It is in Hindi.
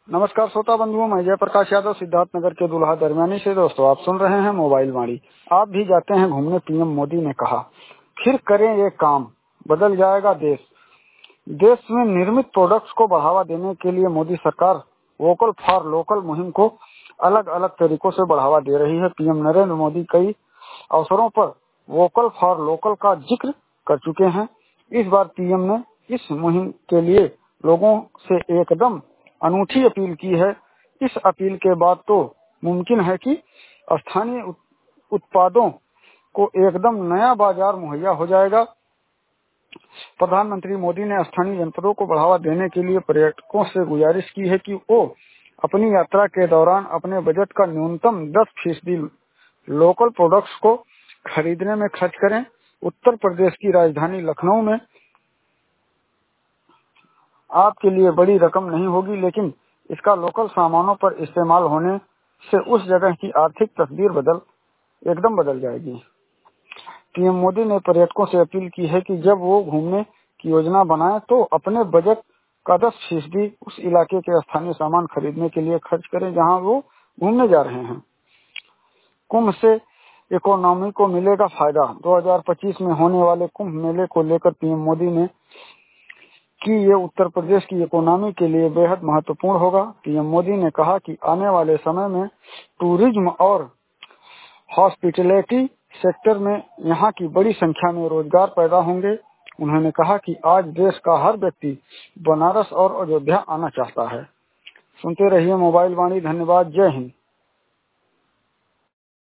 नमस्कार श्रोता बंधुओं, मैं जयप्रकाश यादव सिद्धार्थनगर के दुल्हा दरमियानी से। दोस्तों, आप सुन रहे हैं मोबाइल वाणी। आप भी जाते हैं घूमने, पीएम मोदी ने कहा। फिर करें ये काम, बदल जाएगा देश। देश में निर्मित प्रोडक्ट्स को बढ़ावा देने के लिए मोदी सरकार वोकल फॉर लोकल मुहिम को अलग अलग तरीकों से बढ़ावा दे रही है। पीएम नरेंद्र मोदी कई अवसरों पर वोकल फॉर लोकल का जिक्र कर चुके हैं। इस बार पीएम ने इस मुहिम के लिए लोगों से एकदम अनूठी अपील की है। इस अपील के बाद तो मुमकिन है कि स्थानीय उत्पादों को एकदम नया बाजार मुहैया हो जाएगा। प्रधानमंत्री मोदी ने स्थानीय जनपदों को बढ़ावा देने के लिए पर्यटकों से गुजारिश की है कि वो अपनी यात्रा के दौरान अपने बजट का न्यूनतम 10% लोकल प्रोडक्ट्स को खरीदने में खर्च करें। उत्तर प्रदेश की राजधानी लखनऊ में आपके लिए बड़ी रकम नहीं होगी, लेकिन इसका लोकल सामानों पर इस्तेमाल होने से उस जगह की आर्थिक तस्वीर एकदम बदल जाएगी। पीएम मोदी ने पर्यटकों से अपील की है कि जब वो घूमने की योजना बनाएं तो अपने बजट का 10% उस इलाके के स्थानीय सामान खरीदने के लिए खर्च करें जहां वो घूमने जा रहे हैं। कुंभ से इकोनॉमी को मिलेगा फायदा। 2025 में होने वाले कुंभ मेले को लेकर पीएम मोदी ने कि ये उत्तर प्रदेश की इकोनॉमी के लिए बेहद महत्वपूर्ण होगा। पीएम मोदी ने कहा कि आने वाले समय में टूरिज्म और हॉस्पिटैलिटी सेक्टर में यहाँ की बड़ी संख्या में रोजगार पैदा होंगे। उन्होंने कहा कि आज देश का हर व्यक्ति बनारस और अयोध्या आना चाहता है। सुनते रहिए मोबाइल वाणी। धन्यवाद। जय हिंद।